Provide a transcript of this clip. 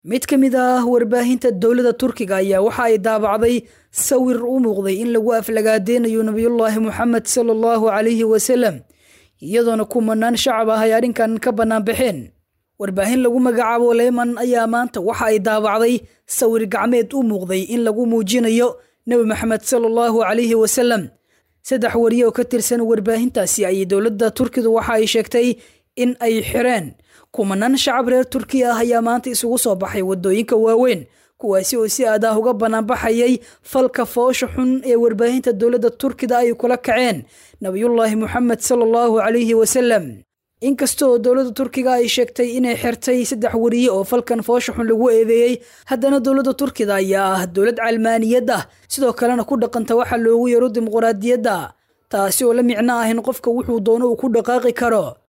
mid ka mid ah warbaahinta dowladda Turkiga ayaa waxa ay daabacday sawir u muuqday in lagu aflagaadeeyo nabiyullaahi Muhammad sallallahu alayhi wasallam iyadoona kumanaan shacab ah ay arrinkan ka banaan baxeen warbaahin lagu magacaabo Leeman ayaa maanta waxa ay daabacday sawir gacmeed u muuqday in lagu muujinayo nabi Muhammad sallallahu alayhi wasallam saddex wariye oo ka tirsan warbaahintaasi ay dowladda Turkiga waxa ay sheegtay in ay xireen kumanaan shacab reer Turkiya ah ayaa maanta isugu soo baxay wadooyinka waaweyn kuwaasi oo si aad ah uga banaan baxayay falka foosha xun ee warbaahinta dowladda Turkiga ay kula kaceen nabiyullaahi Muhammad sallallahu alayhi wasallam inkastoo dowladda Turkiga ay sheegtay inay xirtay saddex wariye oo falkan foosha xun lagu eedeeyay haddana dowladda Turkiga ayaa ah dowlad calmaaniyad ah sidoo kalena ku dhaqanta waxa loogu yeero dimuqraadiyadda taasi oo la micno ah in qofka wuxuu doono uu ku dhaqaaqi karo